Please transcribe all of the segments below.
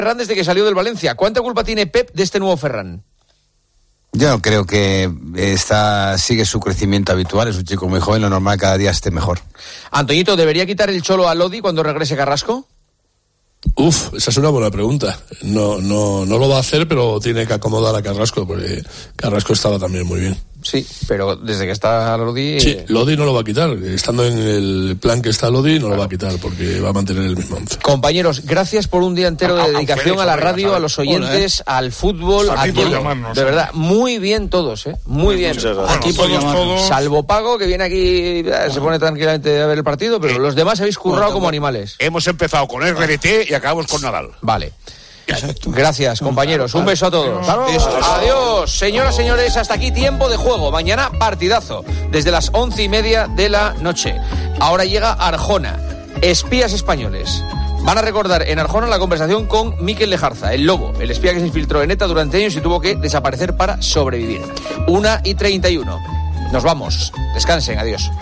Ferran desde que salió del Valencia. ¿Cuánta culpa tiene Pep de este nuevo Ferran? Yo creo que sigue su crecimiento habitual, es un chico muy joven, lo normal cada día esté mejor. Antoñito, ¿debería quitar el Cholo a Lodi cuando regrese Carrasco? Esa es una buena pregunta. No lo va a hacer, pero tiene que acomodar a Carrasco, porque Carrasco estaba también muy bien. Sí, pero desde que está Lodi... Sí, Lodi no lo va a quitar. Estando en el plan que está Lodi, no lo va a quitar, porque va a mantener el mismo once. Compañeros, gracias por un día entero de dedicación a la radio, a los oyentes, al fútbol, a todo. De verdad, muy bien todos, muy bien. Aquí todos, salvo Pago, que viene aquí, se pone tranquilamente a ver el partido, pero los demás habéis currado como animales. Hemos empezado con RDT y acabamos con Nadal. Vale. Gracias, compañeros. Un beso a todos. Adiós, señoras, señores. Hasta aquí tiempo de juego. Mañana partidazo desde las 11:30 de la noche. Ahora llega Arjona. Espías españoles. Van a recordar en Arjona la conversación con Mikel Lejarza, el lobo, el espía que se infiltró en ETA durante años y tuvo que desaparecer para sobrevivir. 1:31. Nos vamos. Descansen. Adiós.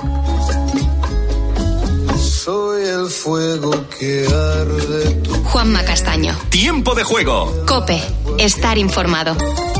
Soy el fuego que arde. Juanma Castaño. Tiempo de juego. COPE. Estar informado.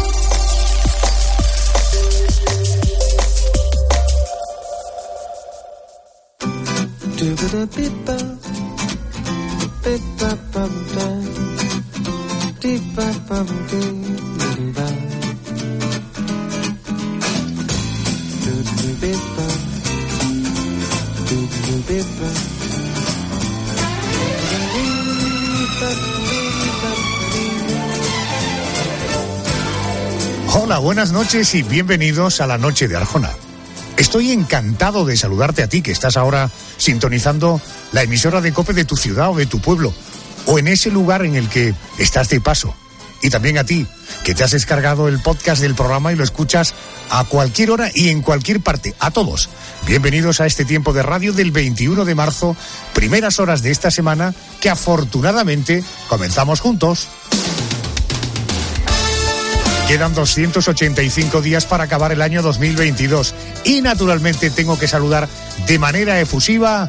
Hola, buenas noches y bienvenidos a la Noche de Arjona. Estoy encantado de saludarte a ti que estás ahora sintonizando la emisora de COPE de tu ciudad o de tu pueblo, o en ese lugar en el que estás de paso. Y también a ti, que te has descargado el podcast del programa y lo escuchas a cualquier hora y en cualquier parte. A todos, bienvenidos a este tiempo de radio del 21 de marzo, primeras horas de esta semana que afortunadamente comenzamos juntos. Quedan 285 días para acabar el año 2022 y naturalmente tengo que saludar de manera efusiva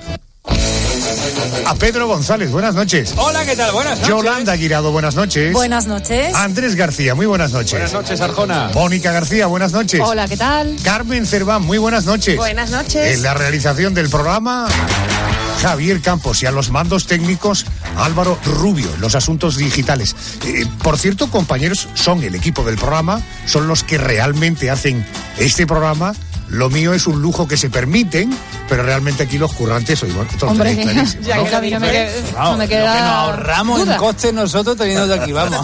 a Pedro González. Buenas noches. Hola, ¿qué tal? Buenas noches. Yolanda Guirado, buenas noches. Buenas noches. Andrés García, muy buenas noches. Buenas noches, Arjona. Mónica García, buenas noches. Hola, ¿qué tal? Carmen Cerván, muy buenas noches. Buenas noches. En la realización del programa, Javier Campos, y a los mandos técnicos, Álvaro Rubio, en los asuntos digitales. Por cierto, compañeros, son el equipo del programa, son los que realmente hacen este programa. Lo mío es un lujo que se permiten, pero realmente aquí los currantes soy bueno. Hombre, ya que a mí no me queda. Lo que nos ahorramos en costes nosotros teniendo aquí, vamos.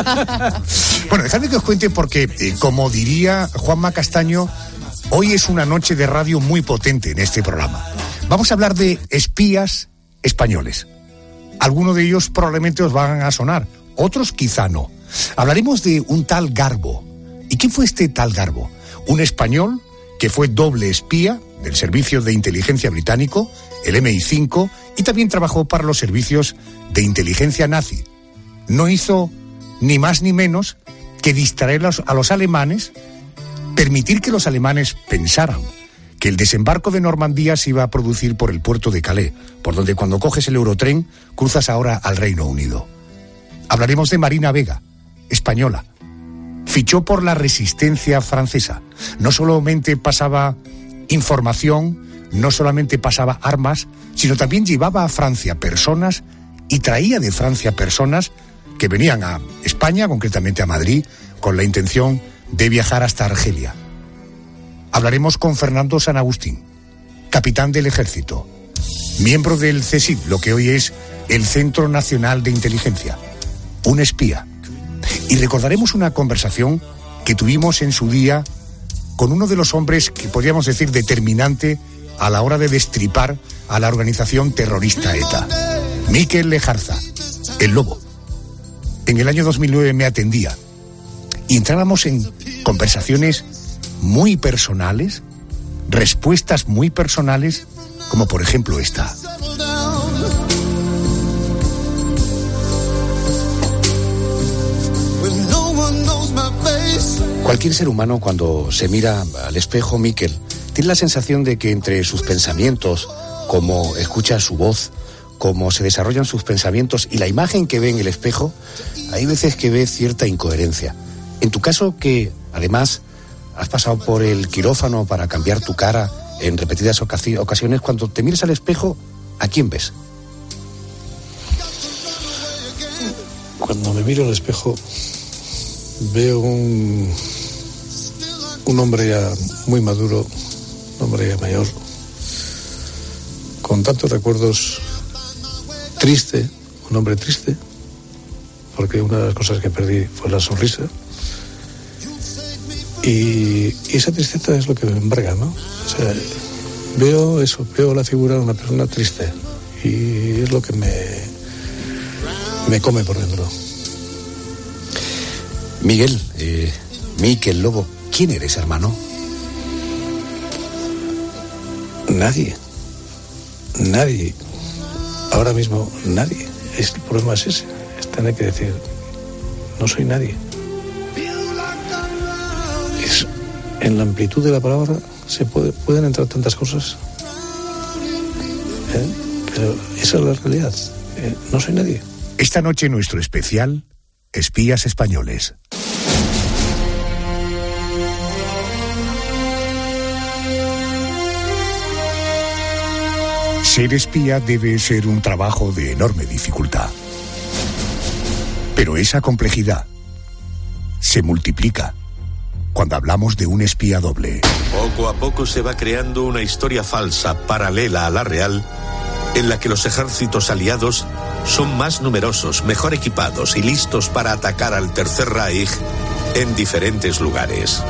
Bueno, dejadme que os cuente porque, como diría Juanma Castaño, hoy es una noche de radio muy potente en este programa. Vamos a hablar de espías españoles. Algunos de ellos probablemente os van a sonar, otros quizá no. Hablaremos de un tal Garbo. ¿Y quién fue este tal Garbo? Un español que fue doble espía del Servicio de Inteligencia Británico, el MI5, y también trabajó para los servicios de inteligencia nazi. No hizo ni más ni menos que distraer a los alemanes, permitir que los alemanes pensaran que el desembarco de Normandía se iba a producir por el puerto de Calais, por donde cuando coges el Eurotren cruzas ahora al Reino Unido. Hablaremos de Marina Vega, española. Fichó por la resistencia francesa. No solamente pasaba información, no solamente pasaba armas, sino también llevaba a Francia personas y traía de Francia personas que venían a España, concretamente a Madrid, con la intención de viajar hasta Argelia. Hablaremos con Fernando San Agustín, capitán del ejército, miembro del CSIC, lo que hoy es el Centro Nacional de Inteligencia, un espía. Y recordaremos una conversación que tuvimos en su día con uno de los hombres que podríamos decir determinante a la hora de destripar a la organización terrorista ETA, Mikel Lejarza, el lobo. En el año 2009 me atendía y entrábamos en conversaciones muy personales, respuestas muy personales, como por ejemplo esta. Cualquier ser humano cuando se mira al espejo, Mikel, tiene la sensación de que entre sus pensamientos, como escucha su voz, cómo se desarrollan sus pensamientos y la imagen que ve en el espejo, hay veces que ve cierta incoherencia. En tu caso, que además has pasado por el quirófano para cambiar tu cara en repetidas ocasiones, cuando te miras al espejo, ¿a quién ves? Cuando me miro al espejo, veo un hombre ya muy maduro, un hombre ya mayor, con tantos recuerdos, triste, un hombre triste, porque una de las cosas que perdí fue la sonrisa. Y esa tristeza es lo que me embarga, ¿no? O sea, veo la figura de una persona triste y es lo que me come por dentro. Miguel, Miquel Lobo, ¿quién eres, hermano? Nadie. Ahora mismo nadie. El problema es ese. Es tener que decir, no soy nadie. En la amplitud de la palabra pueden entrar tantas cosas. Pero esa es la realidad. No soy nadie. Esta noche nuestro especial, Espías Españoles. Ser espía debe ser un trabajo de enorme dificultad. Pero esa complejidad se multiplica cuando hablamos de un espía doble. Poco a poco se va creando una historia falsa, paralela a la real, en la que los ejércitos aliados son más numerosos, mejor equipados y listos para atacar al Tercer Reich en diferentes lugares.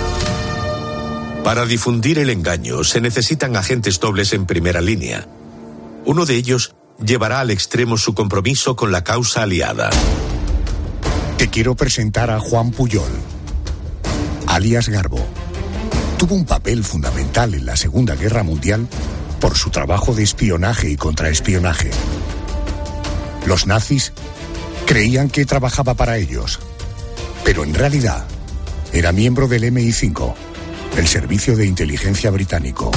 Para difundir el engaño se necesitan agentes dobles en primera línea. Uno de ellos llevará al extremo su compromiso con la causa aliada. Te quiero presentar a Juan Puyol, alias Garbo. Tuvo un papel fundamental en la Segunda Guerra Mundial por su trabajo de espionaje y contraespionaje. Los nazis creían que trabajaba para ellos, pero en realidad era miembro del MI5, el servicio de inteligencia británico.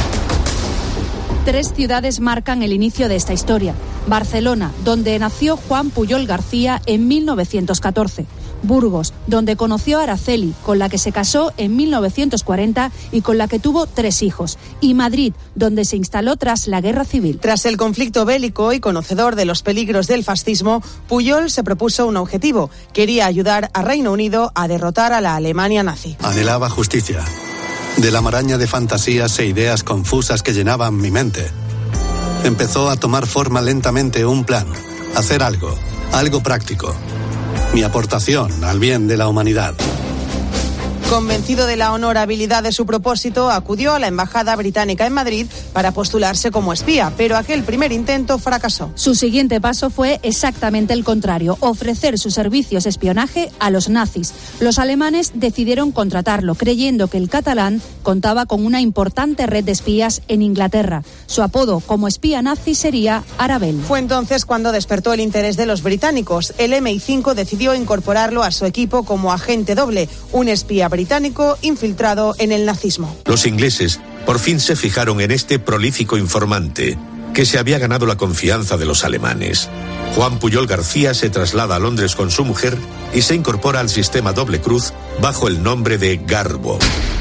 3 ciudades marcan el inicio de esta historia. Barcelona, donde nació Juan Puyol García en 1914. Burgos, donde conoció a Araceli, con la que se casó en 1940 y con la que tuvo 3 hijos. Y Madrid, donde se instaló tras la Guerra Civil. Tras el conflicto bélico y conocedor de los peligros del fascismo, Puyol se propuso un objetivo. Quería ayudar a Reino Unido a derrotar a la Alemania nazi. Anhelaba justicia. De la maraña de fantasías e ideas confusas que llenaban mi mente, empezó a tomar forma lentamente un plan. Hacer algo práctico. Mi aportación al bien de la humanidad. Convencido de la honorabilidad de su propósito, acudió a la embajada británica en Madrid para postularse como espía, pero aquel primer intento fracasó. Su siguiente paso fue exactamente el contrario: ofrecer sus servicios de espionaje a los nazis. Los alemanes decidieron contratarlo, creyendo que el catalán contaba con una importante red de espías en Inglaterra. Su apodo como espía nazi sería Arabel. Fue entonces cuando despertó el interés de los británicos. El MI5 decidió incorporarlo a su equipo como agente doble, un espía británico infiltrado en el nazismo. Los ingleses por fin se fijaron en este prolífico informante que se había ganado la confianza de los alemanes. Juan Puyol García se traslada a Londres con su mujer y se incorpora al sistema Doble Cruz bajo el nombre de Garbo.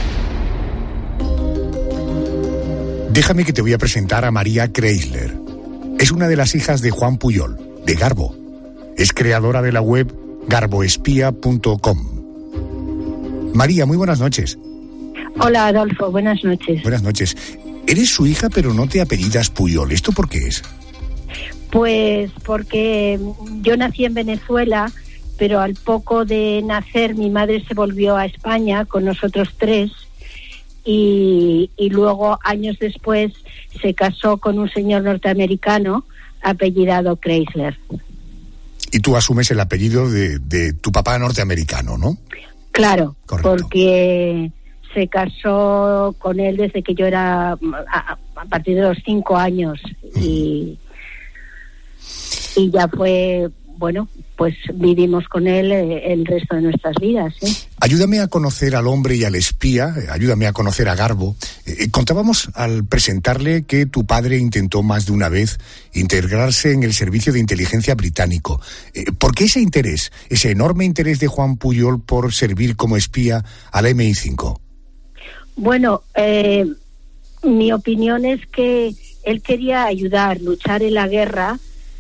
Déjame que te voy a presentar a María Kreisler. Es una de las hijas de Juan Puyol, de Garbo. Es creadora de la web garboespía.com. María, muy buenas noches. Hola, Adolfo, buenas noches. Buenas noches. Eres su hija, pero no te apellidas Puyol. ¿Esto por qué es? Pues porque yo nací en Venezuela, pero al poco de nacer mi madre se volvió a España con nosotros 3 y luego años después se casó con un señor norteamericano apellidado Kreisler. Y tú asumes el apellido de tu papá norteamericano, ¿no? Claro, correcto. Porque se casó con él desde que yo era a partir de los 5 años y ya fue bueno, pues vivimos con él el resto de nuestras vidas. Ayúdame a conocer al hombre y al espía, ayúdame a conocer a Garbo. Contábamos al presentarle que tu padre intentó más de una vez integrarse en el servicio de inteligencia británico. ¿Por qué ese interés, ese enorme interés de Juan Pujol por servir como espía al MI5? Bueno, mi opinión es que él quería ayudar, luchar en la guerra,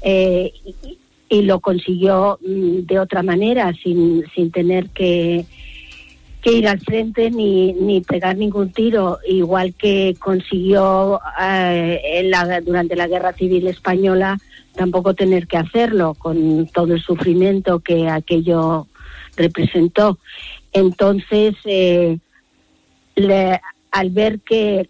y lo consiguió de otra manera, sin tener que ir al frente ni pegar ningún tiro, igual que consiguió durante la Guerra Civil Española tampoco tener que hacerlo, con todo el sufrimiento que aquello representó. Entonces, al ver que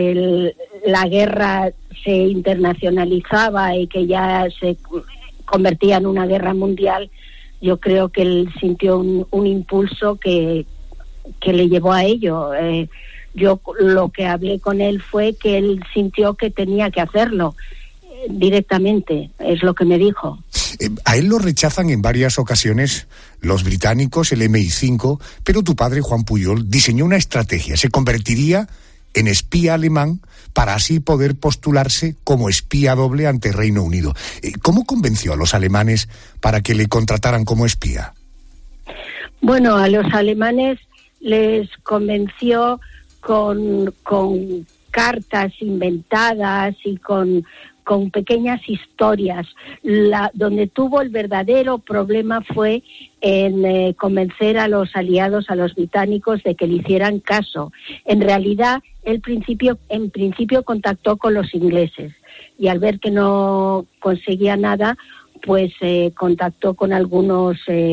la guerra se internacionalizaba y que ya se convertía en una guerra mundial, yo creo que él sintió un impulso que le llevó a ello. Yo lo que hablé con él fue que él sintió que tenía que hacerlo directamente, es lo que me dijo. A él lo rechazan en varias ocasiones los británicos, el MI5, pero tu padre, Juan Pujol, diseñó una estrategia. Se convertiría en espía alemán para así poder postularse como espía doble ante Reino Unido. ¿Cómo convenció a los alemanes para que le contrataran como espía? Bueno, a los alemanes les convenció con cartas inventadas y con pequeñas historias. Donde tuvo el verdadero problema fue en convencer a los aliados, a los británicos, de que le hicieran caso. En realidad, en principio contactó con los ingleses, y al ver que no conseguía nada, pues contactó con algunos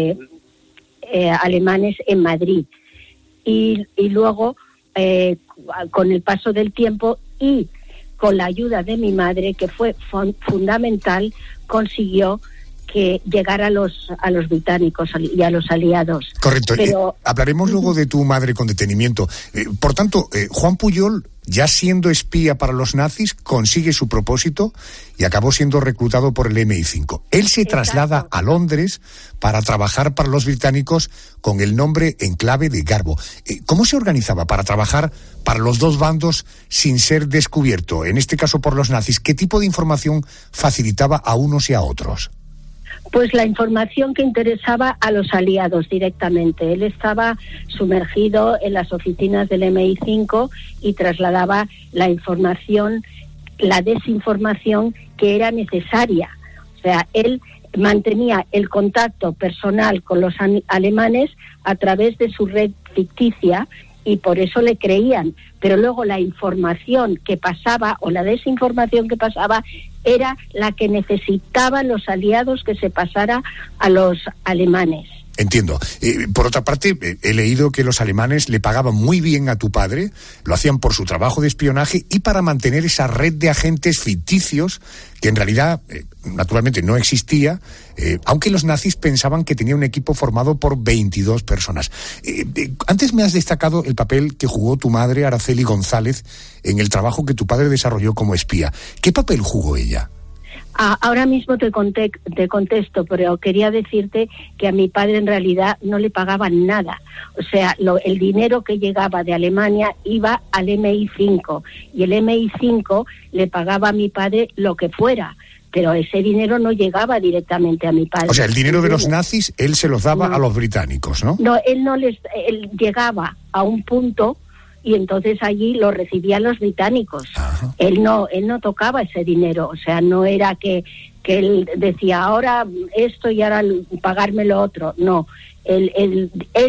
alemanes en Madrid. Y luego, con el paso del tiempo y con la ayuda de mi madre, que fue fundamental, consiguió que llegara a los británicos y a los aliados. Correcto. Pero hablaremos luego de tu madre con detenimiento. Por tanto, Juan Pujol, ya siendo espía para los nazis, consigue su propósito y acabó siendo reclutado por el MI5. Él se traslada a Londres para trabajar para los británicos con el nombre en clave de Garbo. ¿Cómo se organizaba para trabajar para los dos bandos sin ser descubierto, en este caso por los nazis? ¿Qué tipo de información facilitaba a unos y a otros? Pues la información que interesaba a los aliados directamente. Él estaba sumergido en las oficinas del MI5 y trasladaba la información, la desinformación que era necesaria. O sea, él mantenía el contacto personal con los alemanes a través de su red ficticia, y por eso le creían. Pero luego la información que pasaba, o la desinformación que pasaba, era la que necesitaban los aliados que se pasara a los alemanes. Entiendo. Por otra parte, he leído que los alemanes le pagaban muy bien a tu padre, lo hacían por su trabajo de espionaje y para mantener esa red de agentes ficticios que en realidad, naturalmente, no existía, aunque los nazis pensaban que tenía un equipo formado por 22 personas. Antes me has destacado el papel que jugó tu madre, Araceli González, en el trabajo que tu padre desarrolló como espía. ¿Qué papel jugó ella? Ahora mismo te contesto, pero quería decirte que a mi padre en realidad no le pagaban nada. O sea, el dinero que llegaba de Alemania iba al MI5, y el MI5 le pagaba a mi padre lo que fuera, pero ese dinero no llegaba directamente a mi padre. O sea, el dinero de los nazis él se los daba a los británicos, ¿no? No, él llegaba a un punto y entonces allí lo recibían los británicos. Ajá. Él no tocaba ese dinero, o sea, no era que él decía ahora esto y ahora pagarme lo otro. No, él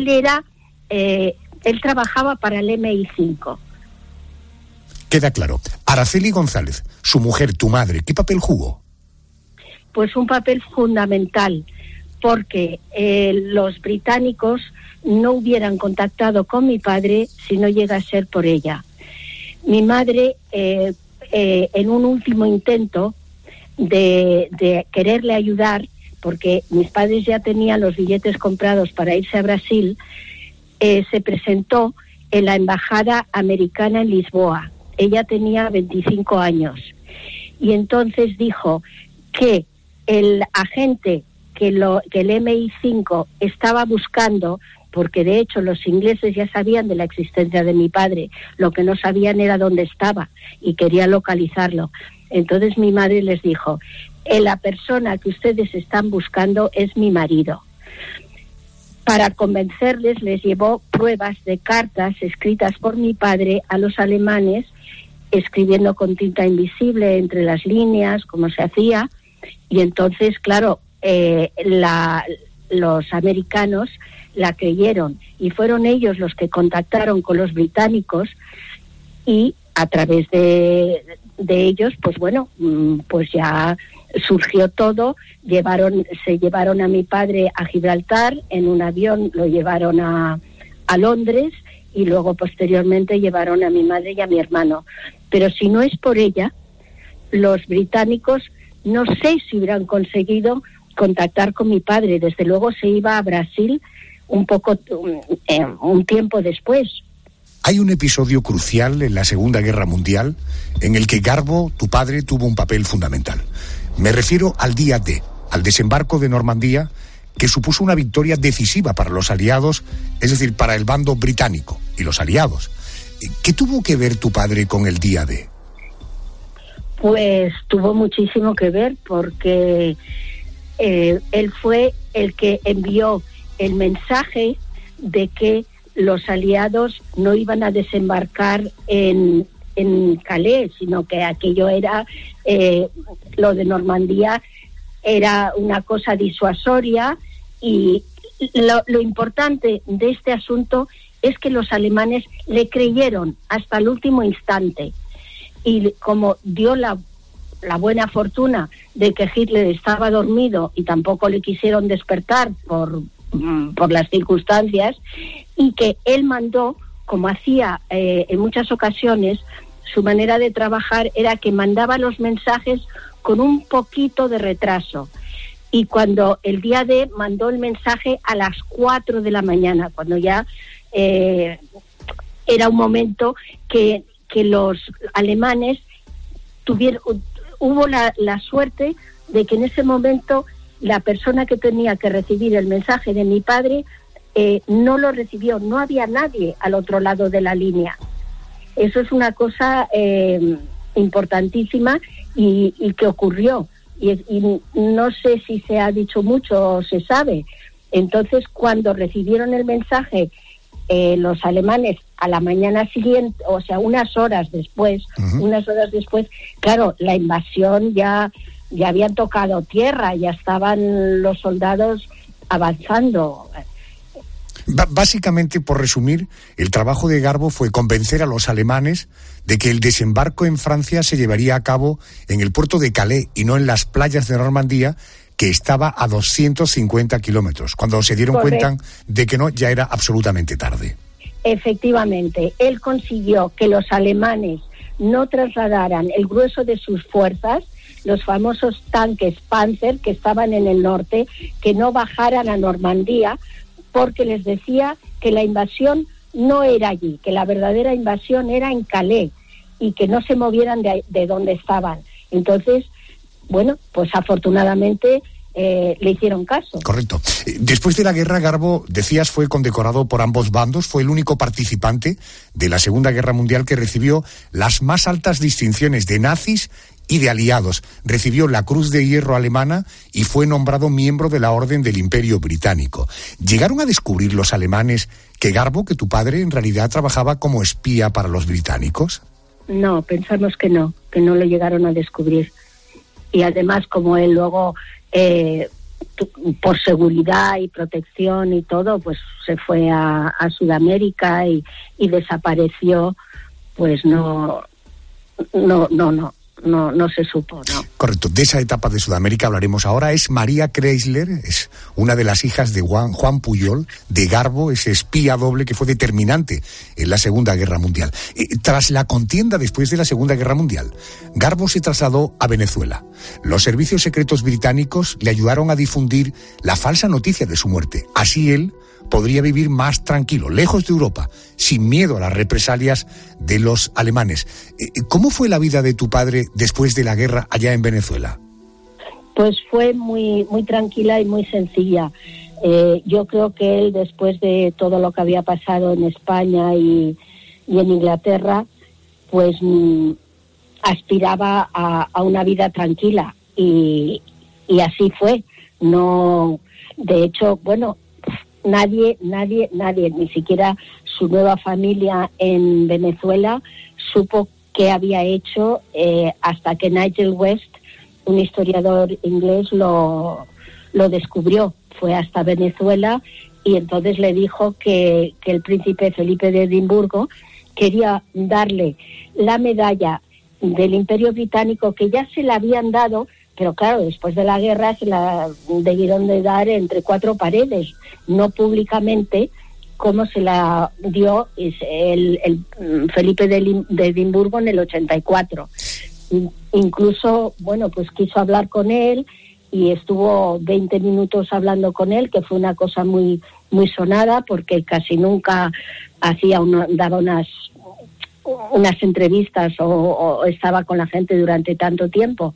trabajaba para el MI5. Queda claro. Araceli González, su mujer, tu madre, ¿qué papel jugó? Pues un papel fundamental, porque los británicos no hubieran contactado con mi padre si no llega a ser por ella. Mi madre, en un último intento de quererle ayudar, porque mis padres ya tenían los billetes comprados para irse a Brasil, se presentó en la embajada americana en Lisboa. Ella tenía 25 años y entonces dijo que el agente que el MI5 estaba buscando, porque de hecho los ingleses ya sabían de la existencia de mi padre, lo que no sabían era dónde estaba y querían localizarlo. Entonces mi madre les dijo, la persona que ustedes están buscando es mi marido. Para convencerles les llevó pruebas de cartas escritas por mi padre a los alemanes, escribiendo con tinta invisible entre las líneas, como se hacía, y entonces, claro, los americanos la creyeron y fueron ellos los que contactaron con los británicos y a través de ellos, pues bueno, pues ya surgió todo. Se llevaron a mi padre a Gibraltar, en un avión lo llevaron a Londres y luego posteriormente llevaron a mi madre y a mi hermano. Pero si no es por ella, los británicos no sé si hubieran conseguido contactar con mi padre. Desde luego se iba a Brasil un tiempo después. Hay un episodio crucial en la Segunda Guerra Mundial en el que Garbo, tu padre, tuvo un papel fundamental. Me refiero al día D, al desembarco de Normandía, que supuso una victoria decisiva para los aliados, es decir, para el bando británico y los aliados. ¿Qué tuvo que ver tu padre con el día D? Pues tuvo muchísimo que ver porque él fue el que envió el mensaje de que los aliados no iban a desembarcar en Calais, sino que aquello era, lo de Normandía era una cosa disuasoria, y lo importante de este asunto es que los alemanes le creyeron hasta el último instante, y como dio la buena fortuna de que Hitler estaba dormido y tampoco le quisieron despertar por las circunstancias, y que él mandó, como hacía en muchas ocasiones, su manera de trabajar era que mandaba los mensajes con un poquito de retraso. Y cuando el día D mandó el mensaje a las 4 de la mañana, cuando ya era un momento que los alemanes hubo la suerte de que en ese momento la persona que tenía que recibir el mensaje de mi padre no lo recibió, no había nadie al otro lado de la línea. Eso es una cosa importantísima y que ocurrió. Y no sé si se ha dicho mucho o se sabe. Entonces, cuando recibieron el mensaje, los alemanes a la mañana siguiente, o sea, unas horas después, claro, la invasión ya habían tocado tierra, ya estaban los soldados avanzando. Básicamente, por resumir, el trabajo de Garbo fue convencer a los alemanes de que el desembarco en Francia se llevaría a cabo en el puerto de Calais y no en las playas de Normandía, que estaba a 250 kilómetros. Cuando se dieron cuenta de que no, ya era absolutamente tarde. Efectivamente, él consiguió que los alemanes no trasladaran el grueso de sus fuerzas, los famosos tanques Panzer que estaban en el norte, que no bajaran a Normandía, porque les decía que la invasión no era allí, que la verdadera invasión era en Calais, y que no se movieran de donde estaban. Entonces, bueno, pues afortunadamente le hicieron caso. Correcto. Después de la guerra, Garbo, decías, fue condecorado por ambos bandos, fue el único participante de la Segunda Guerra Mundial que recibió las más altas distinciones de nazis y de aliados. Recibió la Cruz de Hierro alemana y fue nombrado miembro de la Orden del Imperio Británico. ¿Llegaron a descubrir los alemanes que Garbo, que tu padre, en realidad trabajaba como espía para los británicos? No, pensamos que no lo llegaron a descubrir. Y además, como él luego, por seguridad y protección y todo, pues se fue a Sudamérica y desapareció, pues no se supo, ¿no? Correcto. De esa etapa de Sudamérica hablaremos ahora. Es María Chrysler, es una de las hijas de Juan Pujol, de Garbo, ese espía doble que fue determinante en la Segunda Guerra Mundial. Tras la contienda después de la Segunda Guerra Mundial, Garbo se trasladó a Venezuela. Los servicios secretos británicos le ayudaron a difundir la falsa noticia de su muerte. Así él podría vivir más tranquilo, lejos de Europa, sin miedo a las represalias de los alemanes. ¿Cómo fue la vida de tu padre después de la guerra allá en Venezuela? Pues fue muy tranquila y muy sencilla. Yo creo que él, después de todo lo que había pasado en España y en Inglaterra, pues aspiraba a una vida tranquila y así fue. No, de hecho, bueno, nadie, ni siquiera su nueva familia en Venezuela supo qué había hecho hasta que Nigel West, un historiador inglés, lo descubrió. Fue hasta Venezuela y entonces le dijo que el príncipe Felipe de Edimburgo quería darle la medalla del Imperio Británico, que ya se la habían dado, pero claro, después de la guerra se la debieron de dar entre cuatro paredes, no públicamente, como se la dio el Felipe de Edimburgo en el 84. Incluso, bueno, pues quiso hablar con él y estuvo 20 minutos hablando con él, que fue una cosa muy sonada, porque casi nunca daba unas entrevistas o estaba con la gente durante tanto tiempo.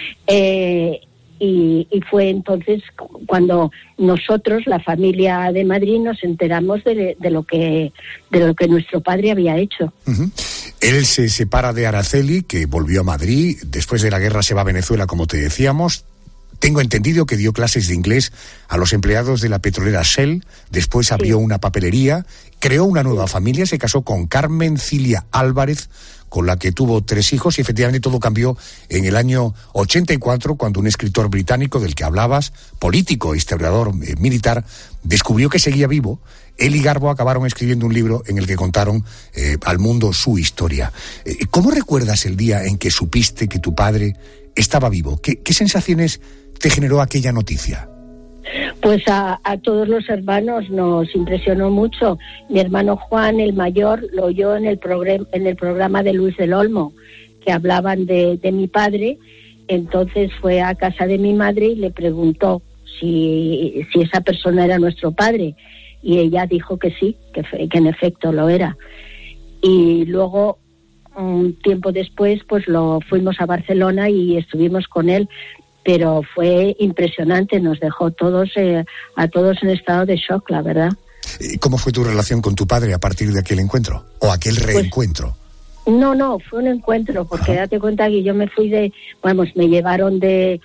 Y fue entonces cuando nosotros, la familia de Madrid, nos enteramos de lo que nuestro padre había hecho. Uh-huh. Él se separa de Araceli, que volvió a Madrid. Después de la guerra se va a Venezuela, como te decíamos. Tengo entendido que dio clases de inglés a los empleados de la petrolera Shell. Después abrió una papelería, creó una nueva familia, se casó con Carmen Cilia Álvarez, con la que tuvo 3 hijos, y efectivamente todo cambió en el año 84, cuando un escritor británico del que hablabas, político, historiador militar, descubrió que seguía vivo. Él y Garbo acabaron escribiendo un libro en el que contaron al mundo su historia. ¿Cómo recuerdas el día en que supiste que tu padre estaba vivo? ¿Qué sensaciones te generó aquella noticia? Pues a todos los hermanos nos impresionó mucho. Mi hermano Juan, el mayor, lo oyó en el programa de Luis del Olmo, que hablaban de mi padre. Entonces fue a casa de mi madre y le preguntó si esa persona era nuestro padre. Y ella dijo que sí, que en efecto lo era. Y luego, un tiempo después, pues lo fuimos a Barcelona y estuvimos con él. Pero fue impresionante, nos dejó a todos en estado de shock, la verdad. ¿Cómo fue tu relación con tu padre a partir de aquel encuentro? ¿O aquel reencuentro? Pues, no, fue un encuentro, porque date cuenta que yo me fui me llevaron de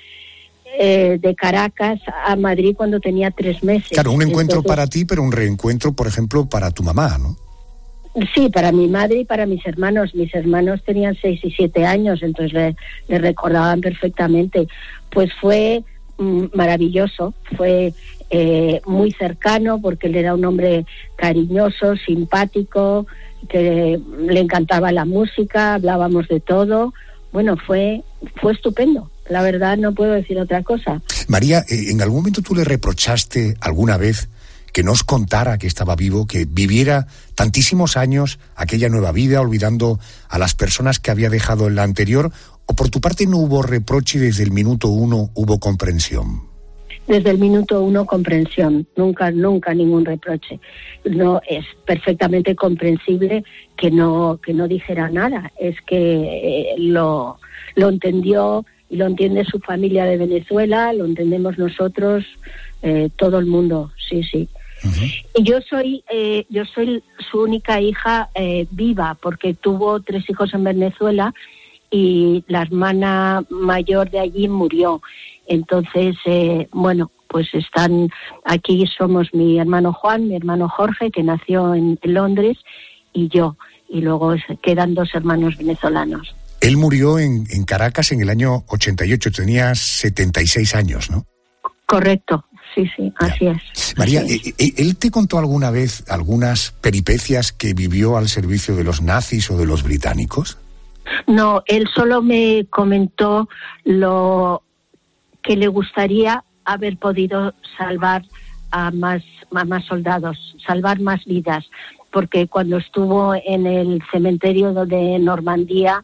Caracas a Madrid cuando tenía 3 meses. Claro, un encuentro para ti, pero un reencuentro, por ejemplo, para tu mamá, ¿no? Sí, para mi madre y para mis hermanos. Mis hermanos tenían 6 y 7 años, entonces le recordaban perfectamente. Pues fue maravilloso, fue muy cercano, porque él era un hombre cariñoso, simpático, que le encantaba la música, hablábamos de todo. Bueno, fue estupendo. La verdad, no puedo decir otra cosa. María, ¿en algún momento tú le reprochaste alguna vez que nos contara que estaba vivo, que viviera tantísimos años aquella nueva vida, olvidando a las personas que había dejado en la anterior? ¿O por tu parte no hubo reproche y desde el minuto 1 hubo comprensión? Desde el minuto 1 comprensión, nunca ningún reproche. No, es perfectamente comprensible que no dijera nada. Es que lo entendió y lo entiende su familia de Venezuela, lo entendemos nosotros, todo el mundo, sí. Uh-huh. Y yo soy su única hija viva, porque tuvo 3 hijos en Venezuela y la hermana mayor de allí murió. Entonces, pues están aquí, somos mi hermano Juan, mi hermano Jorge, que nació en Londres, y yo, y luego quedan 2 hermanos venezolanos. Él murió en Caracas en el año 88, tenía 76 años, ¿no? Correcto. Sí, así es. María, ¿él te contó alguna vez algunas peripecias que vivió al servicio de los nazis o de los británicos? No, él solo me comentó lo que le gustaría haber podido salvar a más soldados, salvar más vidas, porque cuando estuvo en el cementerio de Normandía,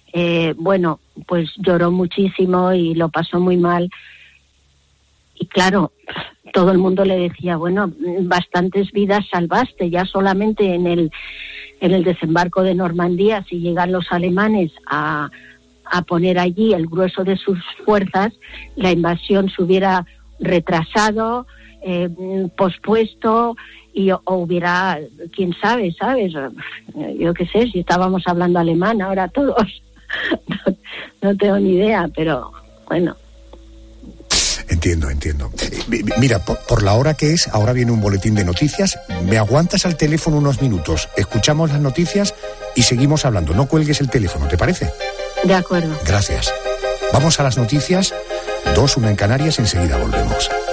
pues lloró muchísimo y lo pasó muy mal. Y claro, todo el mundo le decía, bastantes vidas salvaste, ya solamente en el desembarco de Normandía, si llegan los alemanes a a poner allí el grueso de sus fuerzas, la invasión se hubiera retrasado, pospuesto, o hubiera, quién sabe, ¿sabes? Yo qué sé, si estábamos hablando alemán ahora todos. No tengo ni idea, pero bueno. Entiendo. Mira, por la hora que es, ahora viene un boletín de noticias. ¿Me aguantas al teléfono unos minutos? Escuchamos las noticias y seguimos hablando. No cuelgues el teléfono, ¿te parece? De acuerdo. Gracias. Vamos a las noticias. 2:01 en Canarias, enseguida volvemos.